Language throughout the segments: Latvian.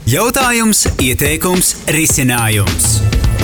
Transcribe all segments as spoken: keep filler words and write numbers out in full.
Jautājums, ieteikums, risinājums.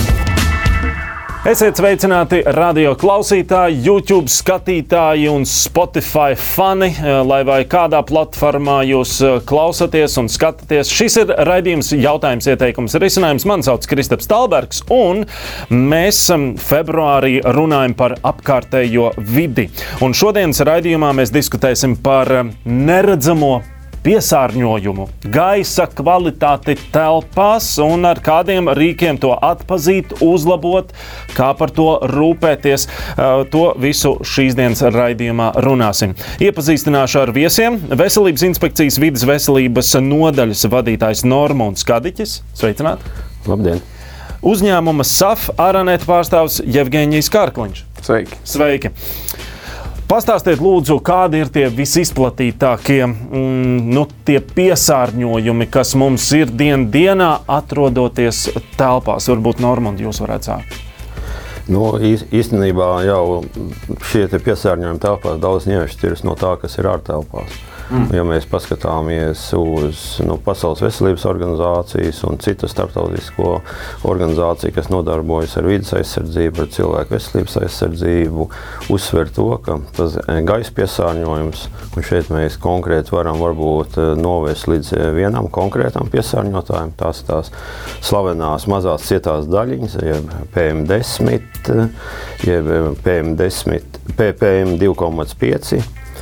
Esiet sveicināti radio klausītāji, YouTube skatītāji un Spotify fani, lai vai kādā platformā jūs klausaties un skatāties. Šis ir raidījums jautājums, ieteikums, risinājums. Mani sauc Kristaps Talbergs, un mēs februārī runājam par apkārtējo vidi. Un šodienas raidījumā mēs diskutēsim par neredzamo piesārņojumu, gaisa kvalitāti telpās un ar kādiem rīkiem to atpazīt, uzlabot, kā par to rūpēties. To visu šīs dienas raidījumā runāsim. Iepazīstināšu ar viesiem. Veselības inspekcijas vides veselības nodaļas vadītājs Normunds Kadiķis. Sveicināti! Labdien! Uzņēmuma S A F Aranet pārstāvs Jevgeņijs Kārkliņš. Sveiki! Sveiki! Pastāstiet, lūdzu, kādi ir tie visizplatītākie mm, nu, tie piesārņojumi, kas mums ir dien dienā atrodoties telpās. Varbūt, Normund, jūs varētu sākt. Nu, īstenībā jau šie te piesārņojumi telpās daudz neatšķiras no tā, kas ir ārtelpās. Mm. Ja mēs paskatāmies uz nu, Pasaules veselības organizācijas un citu starptautisko organizāciju, kas nodarbojas ar vides aizsardzību, ar cilvēku veselības aizsardzību, uzsver to, ka tas gaisa piesārņojums, un šeit mēs konkrēti varam varbūt novest līdz vienam konkrētam piesārņotājiem, tās tās slavenās mazās cietās daļiņas, jeb P M desmit, jeb P M desmit, P M divi komats pieci,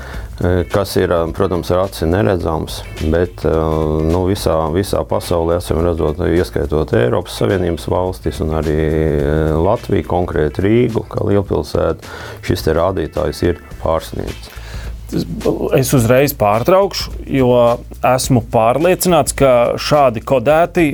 kas ir, protams, ar aci neredzams, bet nu, visā, visā pasaulē esam redzot, ieskaitot Eiropas Savienības valstis un arī Latviju, konkrēti Rīgu, kā lielpilsētu, šis te rādītājs ir pārsniegts. Es uzreiz pārtraukšu, jo esmu pārliecināts, ka šādi kodēti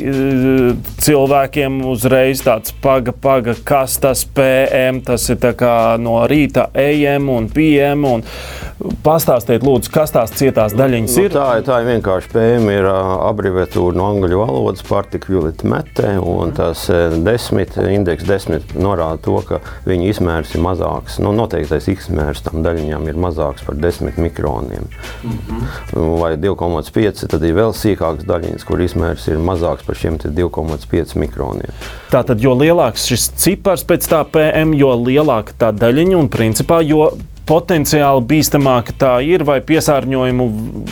cilvēkiem uzreiz tāds paga, paga, kas tas P M, tas ir tā kā no rīta A M un P M, un pastāstiet, lūdzu, kas tās cietās daļiņas ir? Nu, tā, tā ir vienkārši P M ir abreviatūra no angļu valodas, particulate matter, un tas desmit, indeks desmit norāda to, ka viņa izmērs ir mazāks, nu, noteiktais izmērs tam daļiņām ir mazāks par desmit mikroniem. Mm-hmm. Vai divi komats pieci, tad ir vēl sīkāks daļiņas, kur izmērs ir mazāks par šiem divi komats pieci mikroniem. Tātad, jo lielāks šis cipars pēc tā P M, jo lielāka tā daļiņa un principā, jo potenciāli bīstamāka tā ir vai piesārņojumu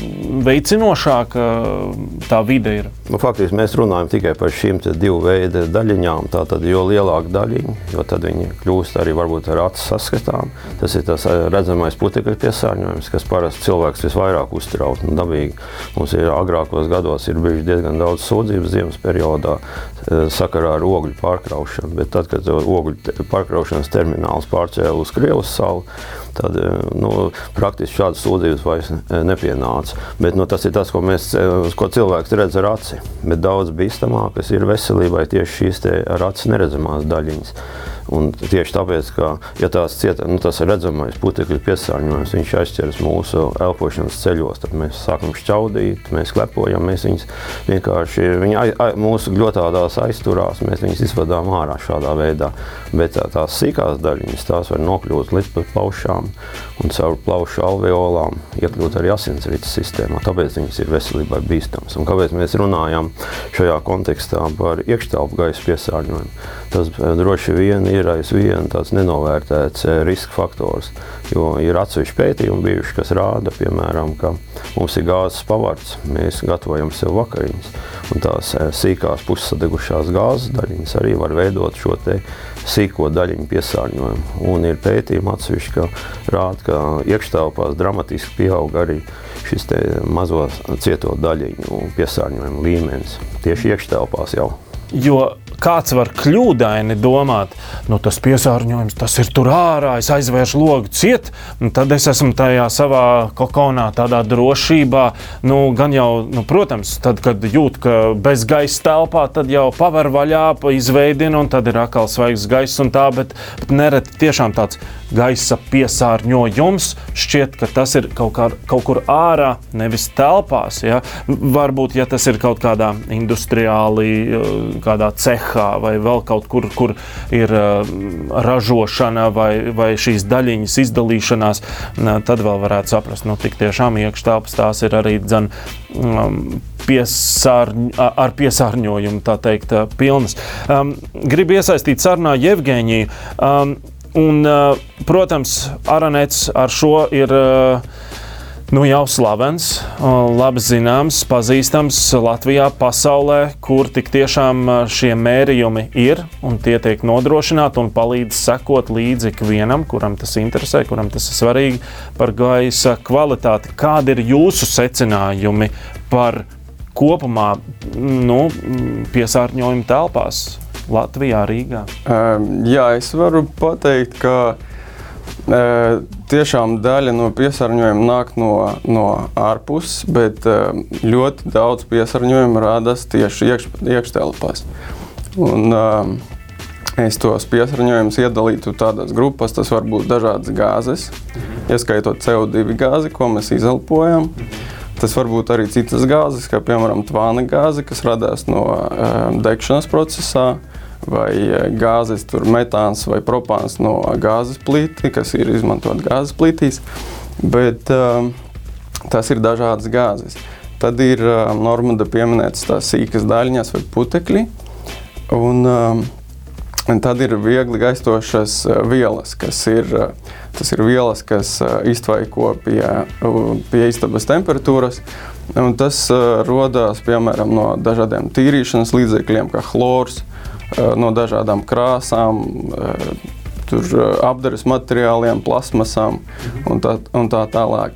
veicinošāka tā vide ir? Nu, faktiski mēs runājam tikai par šīm divu veidu daļiņām. Tātad, jo lielāka daļiņa, jo tad viņi kļūst arī varbūt ar acu saskatām. Tas ir tas redzamais putekļu piesārņojums, kas parasti cilvēks visvairāk uztrauc. Nu, dabīgi mums ir agrākos gados ir bijuši diezgan daudz sūdzības ziemas periodā sakarā ar ogļu pārkraušanu, bet tad, kad ogļu pārkraušanas termināls pārcēla uz Krievas salu, tad nu, praktiski šādas sūdzības vairs nepienāca. Bet nu, tas ir tas, ko, mēs, ko cilvēks redz ar aci. Bet daudz bīstamākas ir veselībai tieši šīs te ar aci neredzamās daļiņas. Un tieši tāpēc, ka, ja tās cieta, nu, tas ir redzamais putekļu piesārņojums, viņš aizķeras mūsu elpošanas ceļos, tad mēs sākam šķaudīt, mēs klepojam, mēs viņus vienkārši, viņi ai, ai, mūsu gļotādās aizturās, mēs viņus izvadām ārā šādā veidā. Bet tā, tās sīkās daļiņas, tās var nokļūt līdz pat plaušām un caur plaušu alveolām iekļūt arī asinsrites sistēmā, tāpēc viņas ir veselībai bīstams. Un kāpēc mēs runājam šajā kontekstā par iekštelpu gaisa piesārņojumu? Tas droši vien ir aizvien tāds nenovērtēts riska faktors, jo ir atsevišķi pētījumi bijuši, kas rāda, piemēram, ka mums ir gāzes pavards, mēs gatavojam sev vakariņas, un tās sīkās pussadegušās gāzes daļiņas arī var veidot šo te sīko daļiņu piesārņojumu. Un ir pētījumi atsevišķi, ka rāda, ka iekštelpās dramatiski pieaug arī šis te mazo cieto daļiņu piesārņojumu līmenis, tieši iekštelpās jau. Jo kāds var kļūdaini domāt, nu tas piesārņojums, tas ir tur ārā, es aizvēršu logu ciet, un tad es esmu tajā savā kokonā, tādā drošībā. Nu, gan jau, nu, protams, tad, kad jūt, ka bez gaisa telpā, tad jau paver vaļā, izveidina, un tad ir atkal svaigs gaiss un tā, bet, bet nereti tiešām tāds gaisa piesārņojums šķiet, ka tas ir kaut, kā, kaut kur ārā, nevis telpās. Ja? Varbūt, ja tas ir kaut kādā industriāli, kādā cehā, cehā vai vēl kaut kur, kur ir uh, ražošana vai, vai šīs daļiņas izdalīšanās, tad vēl varētu saprast, nu tik tiešām iekštelpas tās ir arī dzen, um, piesārņ, ar piesārņojumu, tā teikt, pilnas. Um, gribu iesaistīt sarunā Jevgeņiju, um, un, uh, protams, Aranets ar šo ir uh, nu, jau slavens, labi zināms, pazīstams Latvijā, pasaulē, kur tik tiešām šie mērījumi ir un tie tiek nodrošināti un palīdz sekot līdzi ikvienam, kuram tas interesē, kuram tas ir svarīgi par gaisa kvalitāti. Kādi ir jūsu secinājumi par kopumā nu, piesārņojumu telpās Latvijā, Rīgā? Um, jā, es varu pateikt, ka Uh, tiešām daļa no piesārņojuma nāk no, no ārpuses, bet uh, ļoti daudz piesārņojuma rādās tieši iekš, iekštelpās. Un, uh, es tos piesārņojumus iedalītu tādās grupās, tas var būt dažādas gāzes, ieskaitot C O divi gāzi, ko mēs izelpojam. Tas var būt arī citas gāzes, kā piemēram tvāna gāze, kas radās no uh, degšanas procesā, vai gāzes, tur metāns vai propāns no gāzes plīti, kas ir izmantot gāzes plītīs, bet uh, tas ir dažādas gāzes. Tad ir uh, Normanda pieminētas tās sīkas daļiņas vai putekļi, un, uh, un tad ir viegli gaistošas uh, vielas, kas ir, uh, tas ir vielas, kas uh, iztvaiko pie, uh, pie istabas temperatūras, un tas uh, rodās, piemēram, no dažādiem tīrīšanas līdzekļiem, kā hlors, no dažādām krāsām, tur apdares materiāliem, plasmasām un tā, un tā tālāk.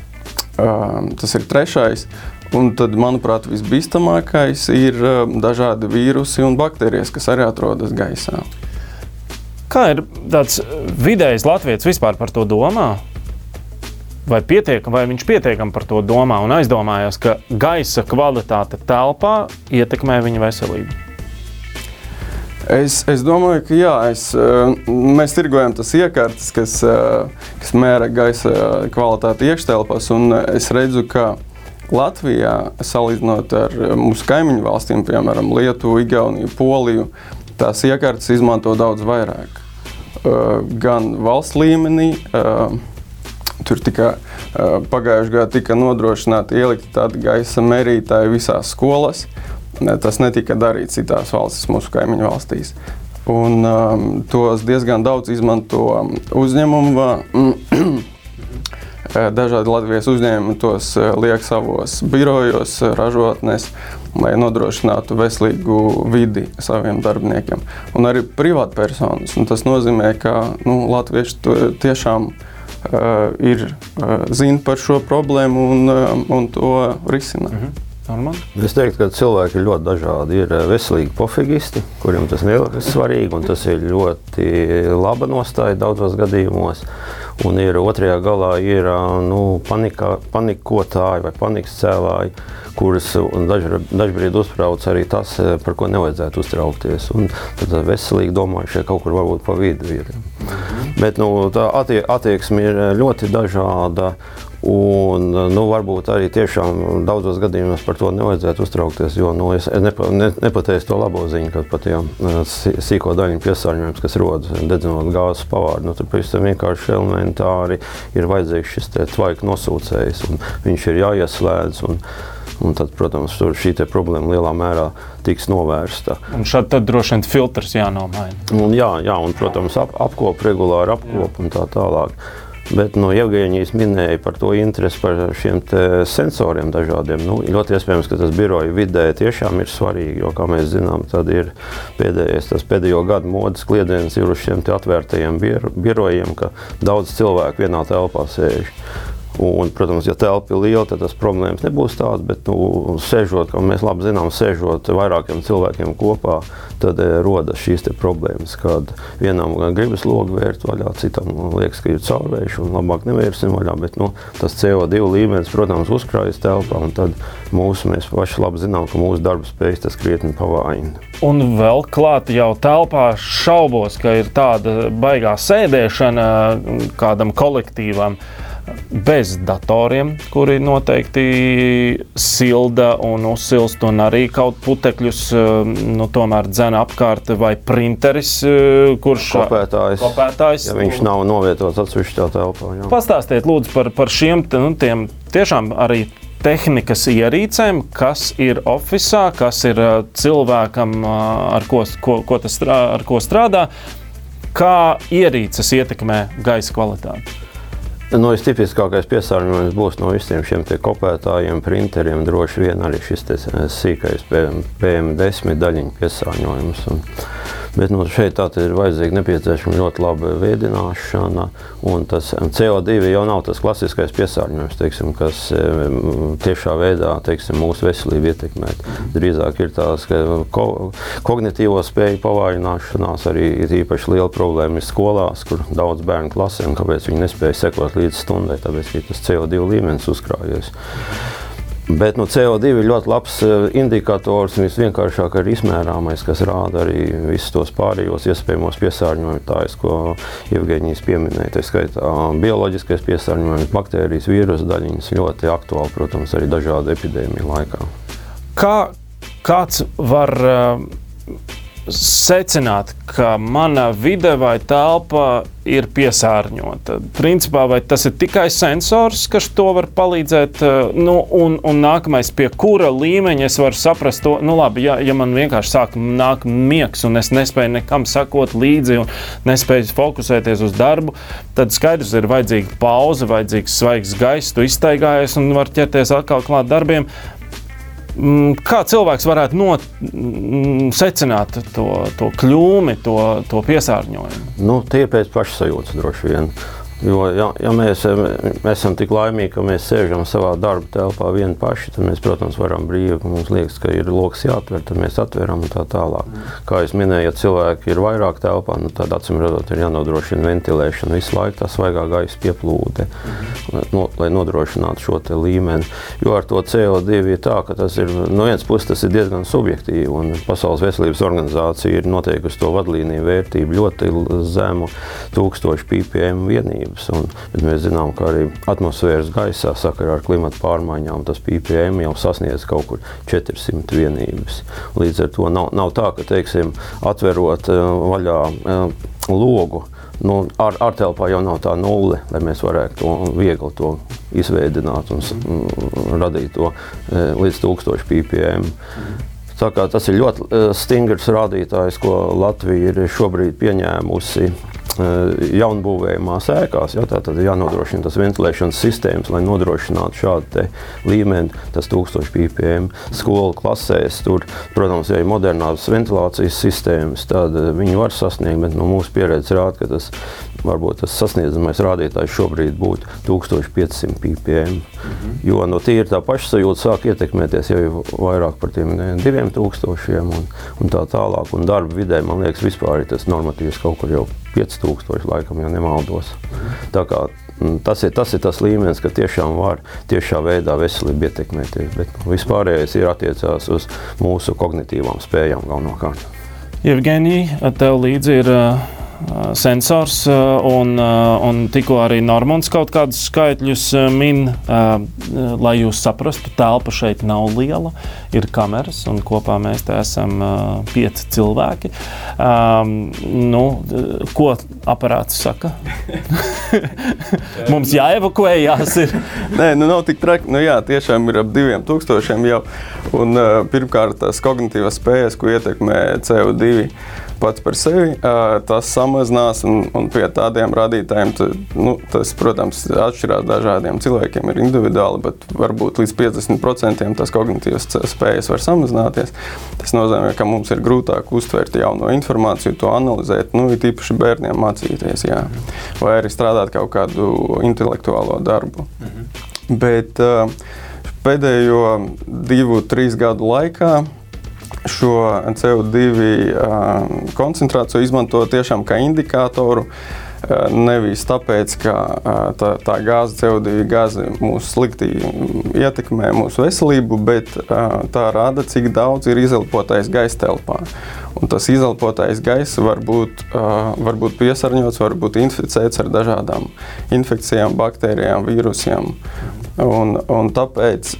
Tas ir trešais. Un tad, manuprāt, visbīstamākais ir dažādi vīrusi un baktērijas, kas arī atrodas gaisā. Kā ir tāds vidējs latvietis vispār par to domā? Vai, pietiekam, vai viņš pietiekam par to domā un aizdomājās, ka gaisa kvalitāte telpā ietekmē viņa veselību? Es, es domāju, ka jā, es, mēs tirgojam tas iekārtas, kas, kas mēra gaisa kvalitāti iekštelpās, un es redzu, ka Latvijā, salīdzinot ar mūsu kaimiņu valstīm, piemēram, Lietuvu, Igauniju, Poliju, tās iekārtas izmanto daudz vairāk. Gan valsts līmenī, tur tika pagājušajā gadā tika nodrošināti ielikti tādi gaisa mērītāji visās skolās. Tas netika darīts citās valstis, mūsu kaimiņu valstīs. Un um, tos diezgan daudz izmanto uzņēmumu. Dažādi Latvijas uzņēmumi tos liek savos birojos, ražotnēs, lai nodrošinātu veselīgu vidi saviem darbiniekiem. Un arī privātpersonas. Un tas nozīmē, ka nu, latvieši tiešām uh, ir, uh, zina par šo problēmu un, uh, un to risina. Mhm. Es teiktu, ka cilvēki ir ļoti dažādi. Ir veselīgi pofigisti, kuriem tas neliekas svarīgi, un tas ir ļoti laba nostāja daudzos gadījumos. Un ir otrajā galā ir nu, panikā, panikotāji vai panikas cēlāji, kuras dažbrīd uztrauc arī tas, par ko nevajadzētu uztraukties. Un tad veselīgi domājušie kaut kur varbūt pa vidu ir. Bet nu, tā attie, attieksme ir ļoti dažāda. Un, nu, varbūt arī tiešām daudzos gadījumos par to nevajadzētu uztraukties, jo nu, es nepa, ne, nepateicu to labo ziņu, ka pat tiem sīko daļiņu piesārņojums, kas rodas dedzinot gāzes pavāru, nu, tur pavisam vienkārši elementāri ir vajadzīgs šis te tvaika nosūcējs, un viņš ir jāieslēdz, un, un tad, protams, šī te problēma lielā mērā tiks novērsta. Un šad tad droši vien filtrs jānomaina. Un, jā, jā, un, protams, ap, apkop, regulāri apkop jā. Un tā tālāk. Bet no Jevgeņijas minēja par to interesi par šiem te sensoriem dažādiem. Nu, ļoti iespējams, ka tas biroju vidē tiešām ir svarīgi, jo, kā mēs zinām, tad ir pēdējais, tas pēdējo gadu modes kliediens ir uz šiem te atvērtajiem birojiem, ka daudz cilvēku vienā telpā sēž. Un, protams, ja telpa ir liela, tad tas problēmas nebūs tāds, bet, nu, sēžot, kā mēs labi zinām, sēžot vairākiem cilvēkiem kopā, tad e, rodas šīs te problēmas, kad vienam gribas logu vērt vaļā, citam liekas, ka ir caurvējuši un labāk nevērsim vaļā, bet, nu, tas C O divi līmenis, protams, uzkrājas telpā, un tad mūsu, mēs paši labi zinām, ka mūsu darba spējas tas krietni pavājina. Un vēl klāt jau telpā šaubos, ka ir tāda baigā sēdēšana kādam kolektīvam. bez datoriem, kuri noteikti silda un uzsilst un arī kaut putekļus, nu, tomēr dzena apkārt, vai printeris, kurš... Kopētājs. Kopētājs. Ja viņš nav novietots atsevišķā telpā. Jā. Pastāstiet, lūdzu, par, par šiem nu, tiem tiešām arī tehnikas ierīcēm, kas ir ofisā, kas ir cilvēkam, ar ko, ko, ko tas, ar ko strādā, kā ierīces ietekmē gaisa kvalitāti? No vistipiskākais piesārņojums būs no visiem šiem te kopētājiem, printeriem, droši vien arī šis te sīkais P M desmit daļiņu piesārņojums. Un, bet nu, šeit tātad ir vajadzīga nepieciešama ļoti laba vēdināšana, un tas C O divi jau nav tas klasiskais piesārņojums, teiksim, kas tiešā veidā, teiksim, mūsu veselību ietekmēt. Drīzāk ir tās ko, kognitīvo spēju pavājināšanās, arī ir īpaši liela problēma ir skolās, kur daudz bērnu klasēm, kāpēc viņi nespēja sekot līdz stundai, tāpēc, ka tas C O divi līmenis uzkrājies. Bet nu, C O divi ir ļoti labs indikators, un visvienkāršāk arī izmērāmais, kas rāda arī visus tos pārējos iespējamos piesārņojumotājus, ko Jevgeņijs pieminēja. Tā skaitā bioloģiskais piesārņojums, baktērijas, vīrusu daļiņas ļoti aktuāli, protams, arī dažādu epidēmiju laikā. Kā kāds var uh, secināt, ka mana vide vai telpa ir piesārņota? Principā, vai tas ir tikai sensors, kas to var palīdzēt? Nu, un, un nākamais, pie kura līmeņa es varu saprast to, nu labi, ja, ja man vienkārši sāk nāk miegs un es nespēju nekam sakot līdzi un nespēju fokusēties uz darbu, tad skaidrs ir vajadzīga pauze, vajadzīgs svaigs gaiss, tu izstaigājies un var ķerties atkal klāt darbiem. Kā cilvēks varētu not, m, secināt to, to kļūmi, to, to piesārņojumu? Nu, tie ir pēc pašsajūtas droši vien. Jo, ja, ja mēs, mēs esam tik laimīgi, ka mēs sēžam savā darba telpā vieni paši, tad mēs, protams, varam brīvi, mums liekas, ka ir loks jāatver, tad mēs atveram un tā tālāk. Kā es minēju, ja cilvēki ir vairāk telpā, nu, tad acīm redzot ir jānodrošina ventilēšana visu laiku, tā svaigā gaisa pieplūde, no, lai nodrošinātu šo te līmeni. Jo ar to C O divi ir tā, ka tas ir, no vienas puses tas ir diezgan subjektīvi, un Pasaules veselības organizācija ir noteikusi to vadlīniju vērtību ļoti zemu tūkstošu ppm vienību. Un, bet mēs zinām, ka arī atmosfēras gaisā sakarā ar klimata pārmaiņām tas ppm jau sasniedz kaut kur četrsimt vienības. Līdz ar to nav, nav tā, ka, teiksim, atverot uh, vaļā uh, logu, nu, ar, ārtelpā jau nav tā nulle, lai mēs varētu to viegli to izveidināt un mm. radīt to uh, līdz tūkstošu ppm. Tā kā tas ir ļoti uh, stingrs rādītājs, ko Latvija ir šobrīd pieņēmusi jaunbūvējumās ēkās, ja, tā tad ir jānodrošina tas ventilēšanas sistēmas, lai nodrošinātu šādu te līmeni, tas tūkstošu ppm. Skolu klasēs tur, protams, ja ir modernās ventilācijas sistēmas, tad viņi var sasniegt, bet no mūsu pieredzes rāda, ka tas varbūt tas sasniedzamais rādītājs šobrīd būtu tūkstoš piecsimt ppm. Mm-hmm. Jo no tīri tā pašsajūta sāk ietekmēties jau vairāk par tiem diviem tūkstošiem un, un tā tālāk. Un darba vidē, man liekas, vispār ir tas normatīvs kaut kur jau pieci tūkstoši laikam, ja nemaldos. Mm-hmm. Tā kā tas ir, tas ir tas līmenis, ka tiešām var tiešā veidā veselību ietekmēties, bet vispārējais ir attiecās uz mūsu kognitīvām spējām galvenokārt. Jevgeņij, tev līdzi ir uh, sensors, uh, un, uh, un tikko arī Normons kaut kādus skaitļus uh, min, uh, lai jūs saprastu, telpa šeit nav liela, ir kameras, un kopā mēs te esam uh, pieci cilvēki. Um, nu, ko aparāts saka? Mums jāevakuējās ir. Nē, nu nav tik traki. Nu jā, tiešām ir ap diviem tūkstošiem jau. Un uh, pirmkārt, tās kognitīvas spējas, ko ietekmē C O divi pats par sevi, uh, tas samazinās, un, un pie tādiem rādītājiem, tu, nu, tas, protams, atšķirās dažādiem cilvēkiem, ir individuāli, bet varbūt līdz piecdesmit procentiem tas kognitīvas spējas var samazināties. Tas nozīmē, ka mums ir grūtāk uztvert jauno informāciju, to analizēt, nu, ir tīpaši bērniem mācīties, jā. Vai arī strādāt kaut kādu intelektuālo darbu. Mhm. Bet uh, pēdējo divu, trīs gadu laikā šo C O divi uh, koncentrāciju izmanto tiešām kā indikātoru, nevis tāpēc, ka tā, tā gāze, C O divi gāze mūs slikti ietekmē mūsu veselību, bet tā rāda, cik daudz ir izelpotais gaisa telpā. Un tas izelpotais gaiss var būt, var būt piesārņots, var būt inficēts ar dažādām infekcijām, baktērijām, vīrusiem. Un, un tāpēc,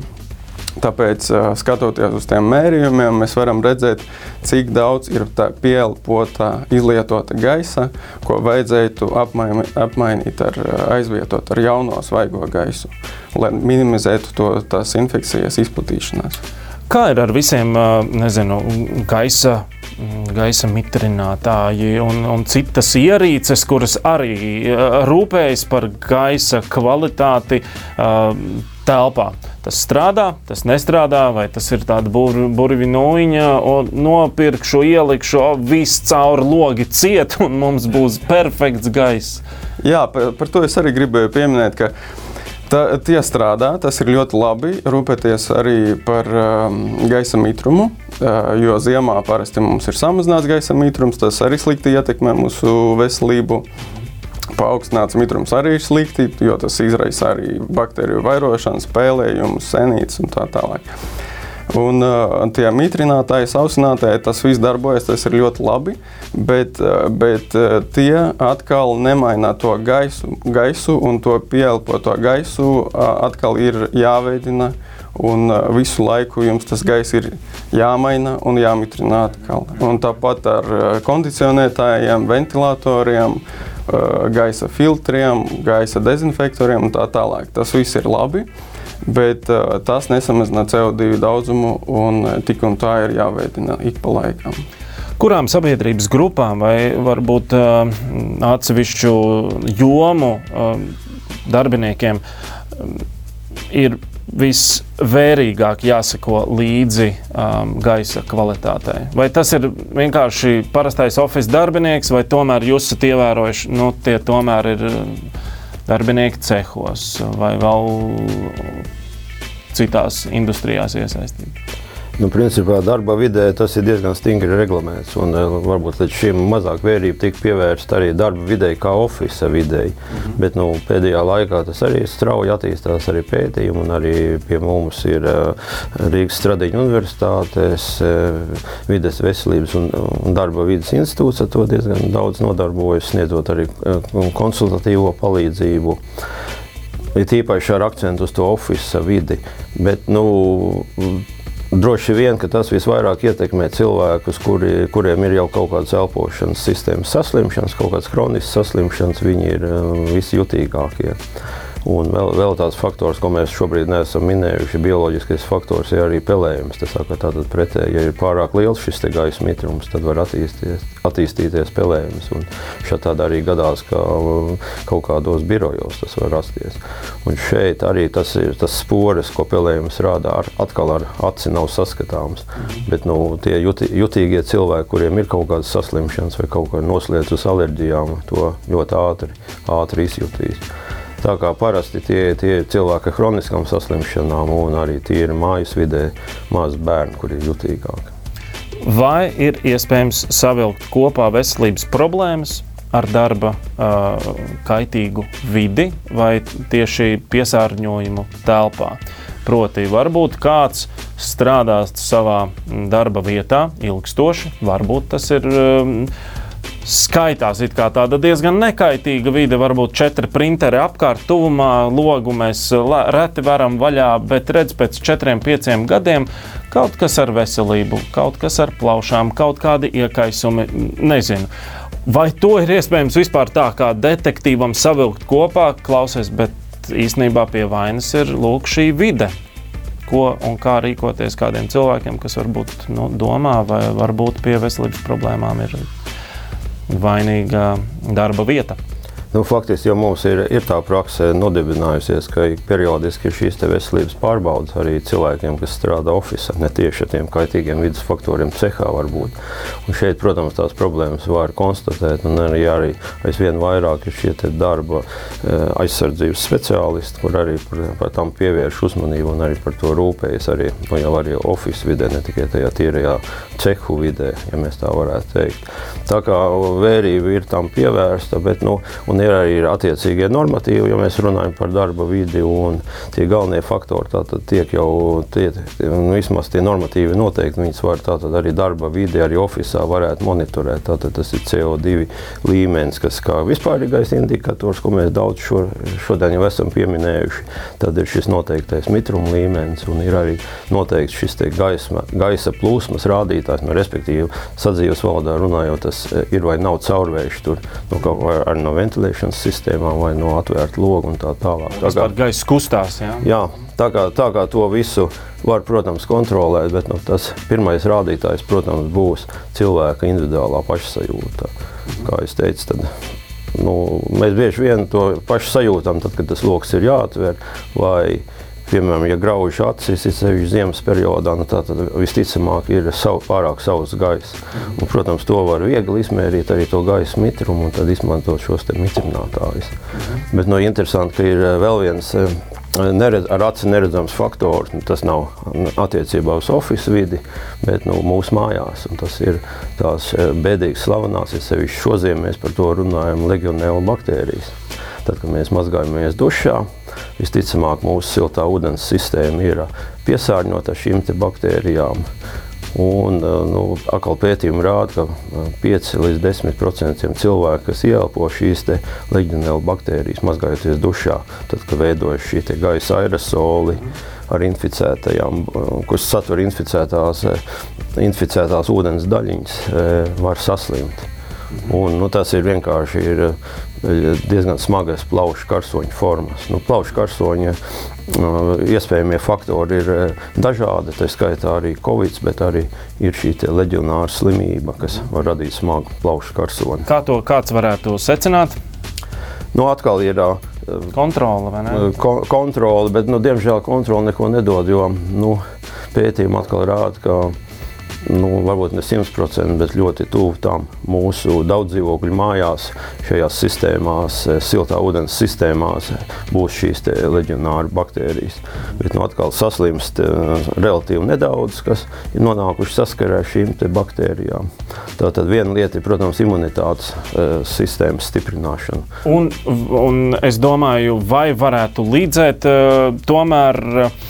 tāpēc, skatoties uz tiem mērījumiem, mēs varam redzēt, cik daudz ir tā pieelpota, izlietota gaisa, ko vajadzētu apmainīt, apmainīt ar, aizvietot ar jauno svaigo gaisu, lai minimizētu to, tās infekcijas izplatīšanās. Kā ir ar visiem, nezinu, gaisa, gaisa mitrinātāji un, un citas ierīces, kuras arī rūpējas par gaisa kvalitāti uh, telpā? Tas strādā, tas nestrādā, vai tas ir tāda bur, burviņa, un nopirkšu, ielikšu, viss caur logi ciet, un mums būs perfekts gaiss. Jā, par, par to es arī gribēju pieminēt, ka Tā, tie strādā, tas ir ļoti labi, rūpēties arī par um, gaisa mitrumu, uh, jo ziemā parasti mums ir samazināts gaisa mitrums, tas arī slikti ietekmē mūsu veselību. Paaugstināts mitrums arī ir slikti, jo tas izraisa arī baktēriju vairošanu, spēlējumus, senītes un tā tālāk. Un uh, tie mitrinātāji, sausinātāji, tas viss darbojas, tas ir ļoti labi, bet, uh, bet uh, tie atkal nemaina to gaisu, gaisu un to pieelpoto gaisu uh, atkal ir jāveidina, un uh, visu laiku jums tas gaiss ir jāmaina un jāmitrina atkal. Un tāpat ar uh, kondicionētājiem, ventilatoriem, uh, gaisa filtriem, gaisa dezinfektoriem un tā tālāk. Tas viss ir labi. Bet uh, tas nesamazina C O divi daudzumu un tik un tā ir jāveidina ik pa laikam. Kurām sabiedrības grupām vai varbūt uh, atsevišķu jomu uh, darbiniekiem uh, ir visvērīgāk jāseko līdzi um, gaisa kvalitātei? Vai tas ir vienkārši parastais office darbinieks, vai tomēr jūs esat ievērojuši, nu, tie tomēr ir darbinieki cehos vai vēl citās industrijās iesaistīti? Nu, principā darba vidē tas ir diezgan stingri reglamēts, un varbūt līdz šim mazāk vērība tika pievērsta arī darba videi kā ofisa videi. Mm-hmm. Bet nu, pēdējā laikā tas arī strauji attīstās arī pētījumi, un arī pie mums ir uh, Rīgas Stradiņu universitātes uh, vides veselības un, un darba vides institūts, ar to diezgan daudz nodarbojas, sniedzot arī uh, konsultatīvo palīdzību. Ir tīpaši ar akcentu uz to ofisa vidi, bet, nu, droši vien, ka tas visvairāk ietekmē cilvēkus, kuri, kuriem ir jau kaut kādas elpošanas sistēmas saslimšanas, kaut kādas kroniskas saslimšanas, viņi ir visjutīgākie. Un vēl, vēl tāds faktors, ko mēs šobrīd neesam minējuši, bioloģiskais faktors ir arī pelējums. Tas saka, tātad pretēji, ja ir pārāk liels šis te gaisa mitrums, tad var attīstīties, attīstīties pelējums. Un šādi arī gadās, ka kaut kādos birojos tas var rasties. Un šeit arī tas ir tas spores, ko pelējums rāda, ar, atkal ar aci nav saskatāms. Bet nu, tie juti, jutīgie cilvēki, kuriem ir kaut kādas saslimšanas vai kaut kā noslēdz uz alerģijām, to ļoti ātri, ātri izjutīs. Tā kā parasti tie, tie cilvēki ar hroniskām saslimšanām un arī tie ir mājas vidē mazi bērni, kuri ir jutīgāki. Vai ir iespējams savilkt kopā veselības problēmas ar darba uh, kaitīgu vidi vai tieši piesārņojumu telpā? Proti, varbūt kāds strādā savā darba vietā ilgstoši, varbūt tas ir um, skaitās it kā tāda diezgan nekaitīga vide, varbūt četri printeri apkārt tuvumā, logu mēs reti varam vaļā, bet redz pēc četriem, pieciem gadiem kaut kas ar veselību, kaut kas ar plaušām, kaut kādi iekaisumi, nezinu. Vai to ir iespējams vispār tā kā detektīvam savilkt kopā, klausies, bet īstenībā pie vainas ir lūk šī vide. Ko un kā rīkoties kādiem cilvēkiem, kas varbūt nu, domā vai varbūt pie veselības problēmām ir vainīga darba vieta? Nu, faktiski, jo mums ir, ir tā prakse nodibinājusies, ka periodiski ir šīs te veselības pārbaudas arī cilvēkiem, kas strādā ofisā, ne tieši ar tiem kaitīgiem vidas faktoriem cehā varbūt. Un šeit, protams, tās problēmas var konstatēt, un arī, arī aizvien vairāk ir šie te darba aizsardzības speciālisti, kur arī par, par tam pievērš uzmanību un arī par to rūpējas arī, nu, jau arī ofis vidē, ne tikai tajā tīrajā cehu vidē, ja mēs tā varētu teikt. Tā kā vērība ir tam pievērsta, bet, nu, un ir arī attiecīgie normatīvi, ja mēs runājam par darba vidi, un tie galvenie faktori tātad tiek jau, tie, nu, vismaz tie normatīvi noteikti, viņas var tātad arī darba vidi, arī ofisā varētu monitorēt. Tātad tas ir C O divi līmenis, kas kā vispārīgais indikators, ko mēs daudz šo, šodien jau esam pieminējuši. Tad ir šis noteiktais mitruma līmenis, un ir arī noteikts šis te gaisma, gaisa plūsmas rādītājs, nu, respektīvi, sadzīves valodā runājot, tas ir vai nav caurvējš tur, nu, kaut vai ar no ventilēšanas sistēmām, vai no atvērta loga un tā tālāk. Tā kā gaisa kustās, jā? Jā, tā kā, tā kā to visu var, protams, kontrolēt, bet, nu, tas pirmais rādītājs, protams, būs cilvēka individuālā pašsajūta. Kā es teicu, tad, nu, mēs bieži vien to pašu sajūtam, tad, kad tas loks ir jāatver, vai, piemēram, ja grauž acis, ir sevišķi ziemas periodā, nu, tā tad visticamāk ir savu, pārāk sauss gaiss. Un, protams, to var viegli izmērīt arī to gaisa mitrumu un tad izmantot šos te mitrinātājus. Bet, nu, interesanti, ka ir vēl viens neredz, ar aci neredzams faktors, nu, tas nav attiecībā uz office vidi, bet, nu, mūsu mājās, un tas ir tās bēdīgas slavenās, ja sevišķi šoziem mēs par to runājam, legionēla baktērijas. Tad, kad mēs mazgājamies dušā, visticamāk mūsu siltā ūdens sistēma ir piesārņota šīm te baktērijām. Un, nu, atkal pētījumi rāda, ka pieci līdz desmit procenti cilvēku, kas ieelpo šīs te legionēla baktērijas, mazgājoties dušā, tad, kad veidojas šī te gaisa aerosoli ar inficētajām, kuras satur inficētās, inficētās ūdens daļiņas, var saslimt. Un, nu, tas ir vienkārši ir diezgan smagas plaušu karsoņu formas. Nu, plaušu karsoņa iespējamie faktori ir dažādi, tā skaitā arī Covid, bet arī ir šī leģionāra slimība, kas var radīt smagu plaušu karsoni. Kā to kāds varētu secināt? Nu, atkal ir kontrole, vai ne? Ko, kontrole, bet, nu, diemžēl kontrole neko nedod, jo, nu, pētījumi atkal rāda, ka nu, varbūt ne simt procenti, bet ļoti tuvu tam mūsu daudz dzīvokļu mājās, šajās sistēmās, siltā ūdens sistēmās būs šīs te leģionāra baktērijas. Bet, nu, atkal saslimst relatīvi nedaudz, kas ir nonākuši saskarē ar šīm te baktērijām. Tātad viena lieta ir, protams, imunitātes sistēmas stiprināšana. Un, un es domāju, vai varētu līdzēt tomēr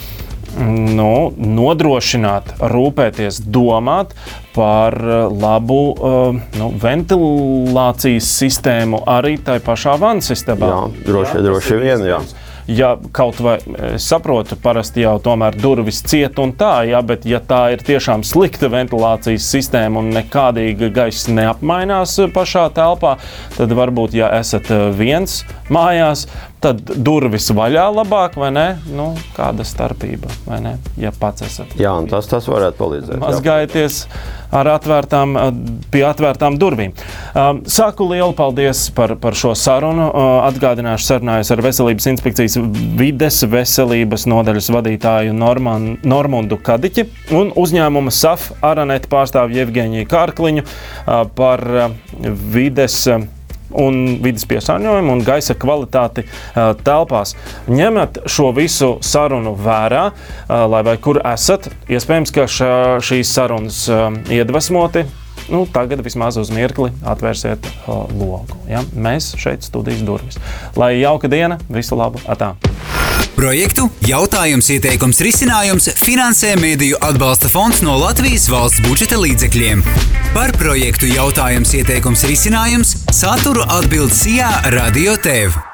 Nu, nodrošināt, rūpēties, domāt par labu uh, nu, ventilācijas sistēmu arī tai pašā vannas istabā. Jā, droši, jā, droši vien, jā. Ja kaut vai, es saprotu, parasti jau tomēr durvis ciet un tā, jā, bet ja tā ir tiešām slikta ventilācijas sistēma un nekādīga gaisa neapmainās pašā telpā, tad varbūt, ja esat viens mājās, tad durvis vaļā labāk, vai ne? Nu, kāda starpība, vai ne? Ja pats esat. Jā, un tas, tas varētu palīdzēt. Mazgājieties ar atvērtām, pie atvērtām durvīm. Saku lielu paldies par, par šo sarunu. Atgādināšu, sarunājos ar Veselības inspekcijas vides veselības nodaļas vadītāju Norman, Normundu Kadiķi un uzņēmuma S A F Aranet pārstāvju Jevgeņiju Kārkliņu par vides un vidas piesārņojumu un gaisa kvalitāti uh, telpās. Ņemat šo visu sarunu vērā, uh, lai vai kur esat. Iespējams, ka šā, šīs sarunas uh, iedvesmoti, nu, tagad vismaz uz mirkli atvērsiet uh, logu. Ja? Mēs šeit studijas durvis. Lai jauka diena, visu labu, atā! Projektu Jautājums, ieteikums, risinājums finansē Mediju atbalsta fonds no Latvijas valsts budžeta līdzekļiem. Par projektu Jautājums, ieteikums, risinājums saturu atbild Sijā Radio T V.